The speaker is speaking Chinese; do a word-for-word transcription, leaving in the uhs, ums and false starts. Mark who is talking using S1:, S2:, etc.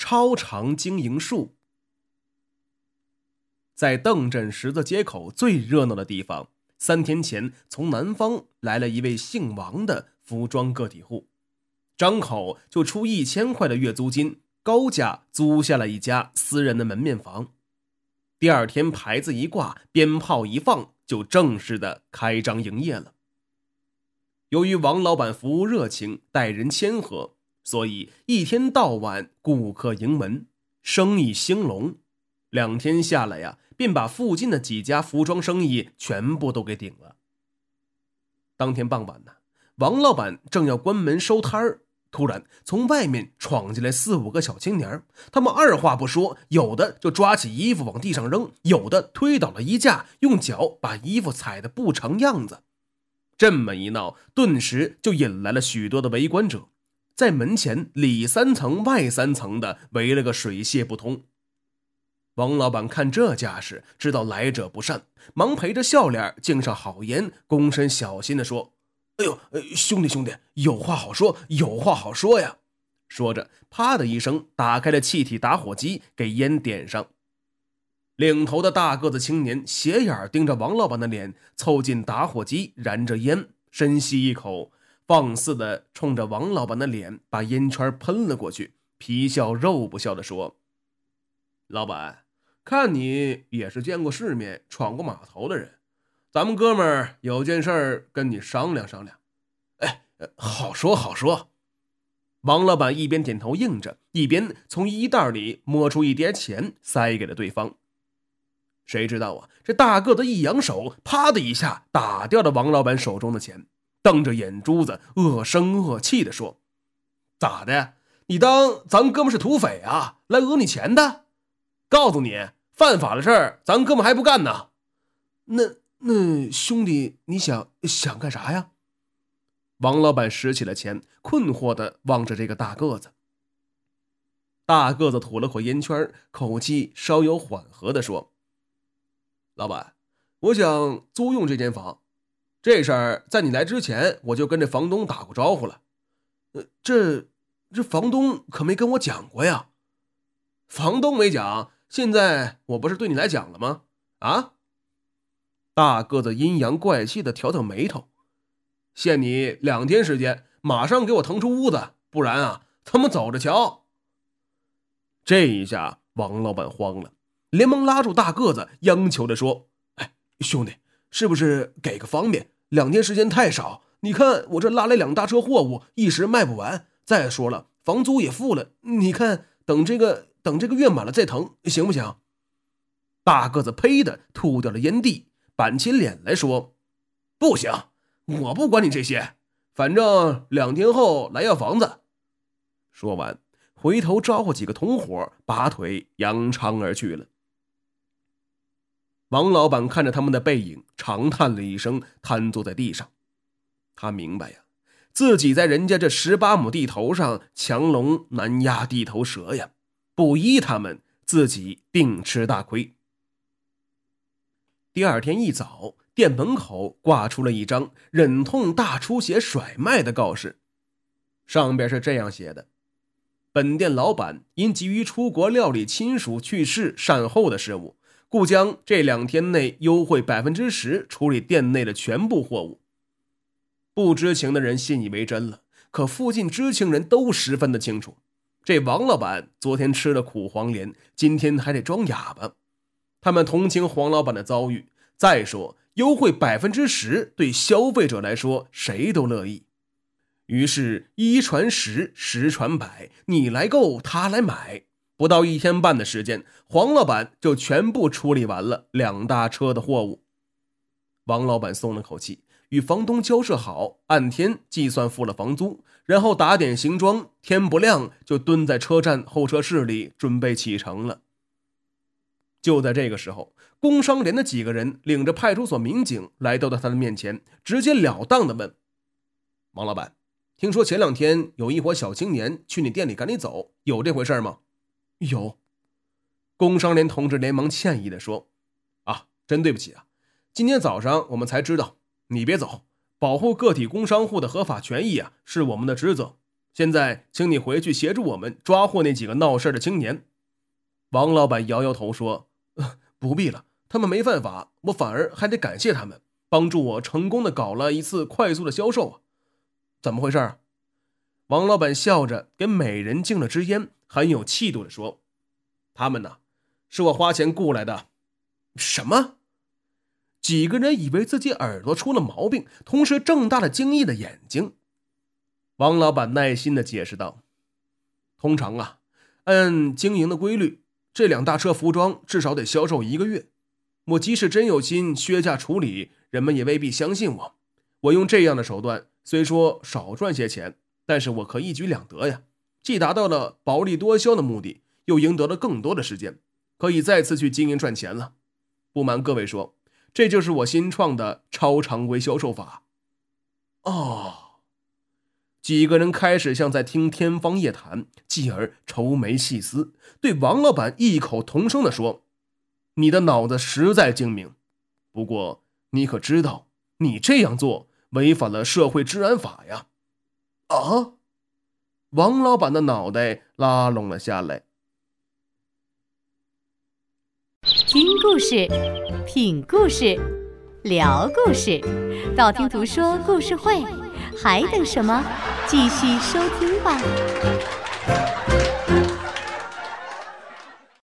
S1: 超长经营术。在邓镇十字街口最热闹的地方，三天前从南方来了一位姓王的服装个体户，张口就出一千块的月租金，高价租下了一家私人的门面房。第二天牌子一挂，鞭炮一放，就正式的开张营业了。由于王老板服务热情，待人谦和，所以一天到晚顾客盈门，生意兴隆。两天下来呀，便把附近的几家服装生意全部都给顶了。当天傍晚呢，王老板正要关门收摊儿，突然从外面闯进来四五个小青年，他们二话不说，有的就抓起衣服往地上扔，有的推倒了衣架，用脚把衣服踩得不成样子。这么一闹，顿时就引来了许多的围观者，在门前里三层外三层的围了个水泄不通。王老板看这架势，知道来者不善，忙陪着笑脸敬上好烟，躬身小心地说：哎呦，兄弟兄弟，有话好说，有话好说呀。说着啪的一声打开了气体打火机，给烟点上。领头的大个子青年斜眼盯着王老板的脸，凑近打火机燃着烟，深吸一口，放肆的冲着王老板的脸把烟圈喷了过去，皮笑肉不笑的说：老板，看你也是见过世面闯过码头的人，咱们哥们儿有件事儿跟你商量商量。哎，好说好说。王老板一边点头应着，一边从衣袋里摸出一叠钱塞给了对方。谁知道啊，这大个子一扬手，啪的一下打掉了王老板手中的钱，瞪着眼珠子恶声恶气地说：咋的，你当咱哥们是土匪啊，来讹你钱的？告诉你，犯法的事儿咱哥们还不干呢。那那兄弟，你想想干啥呀？王老板拾起了钱，困惑地望着这个大个子。大个子吐了口烟圈，口气稍有缓和地说：老板，我想租用这间房，这事儿在你来之前我就跟这房东打过招呼了。呃，这这房东可没跟我讲过呀。房东没讲，现在我不是对你来讲了吗？啊？大个子阴阳怪气的挑挑眉头，限你两天时间，马上给我腾出屋子，不然啊，他们走着瞧。这一下王老板慌了，连忙拉住大个子，央求地说：哎，兄弟，是不是给个方便？两天时间太少，你看我这拉来两大车货物，一时卖不完。再说了，房租也付了，你看等这个等这个月满了再腾，行不行？大个子呸的吐掉了烟蒂，板起脸来说：不行，我不管你这些，反正两天后来要房子。说完回头招呼几个同伙，拔腿扬长而去了。王老板看着他们的背影，长叹了一声，瘫坐在地上。他明白呀，自己在人家这十八亩地头上强龙难压地头蛇呀，不依他们，自己定吃大亏。第二天一早，店门口挂出了一张忍痛大出血甩卖的告示，上边是这样写的：本店老板因急于出国料理亲属去世善后的事务，故将这两天内优惠 百分之十 处理店内的全部货物。不知情的人信以为真了，可附近知情人都十分的清楚，这王老板昨天吃了苦黄连，今天还得装哑巴。他们同情黄老板的遭遇，再说优惠 百分之十 对消费者来说谁都乐意。于是一传十，十传百，你来购他来买，不到一天半的时间，黄老板就全部处理完了两大车的货物。王老板松了口气，与房东交涉好，按天计算付了房租，然后打点行装，天不亮就蹲在车站候车室里准备启程了。就在这个时候，工商联的几个人领着派出所民警来到了他的面前，直截了当地问：王老板，听说前两天有一伙小青年去你店里赶你走，有这回事吗？有。工商联同志连忙歉意地说：啊，真对不起啊，今天早上我们才知道，你别走，保护个体工商户的合法权益啊，是我们的职责。 现在请你回去协助我们抓获那几个闹事的青年。”王老板摇摇头说：“呃、不必了，他们没犯法，我反而还得感谢他们，帮助我成功的搞了一次快速的销售啊。”“怎么回事啊？”王老板笑着给每人敬了支烟，很有气度地说：“他们呢，是我花钱雇来的。”“什么？”几个人以为自己耳朵出了毛病，同时睁大了惊异的眼睛。王老板耐心地解释道：“通常啊，按经营的规律，这两大车服装至少得销售一个月。我即使真有心削价处理，人们也未必相信我。我用这样的手段，虽说少赚些钱，但是我可一举两得呀，既达到了薄利多销的目的，又赢得了更多的时间，可以再次去经营赚钱了。不瞒各位说，这就是我新创的超常规销售法。”哦。几个人开始像在听天方夜谭，继而愁眉细思，对王老板异口同声地说：“你的脑子实在精明，不过你可知道，你这样做违反了社会治安法呀？”啊！王老板的脑袋拉拢了下来。
S2: 听故事，品故事，聊故事，道听途说故事会，还等什么？继续收听吧。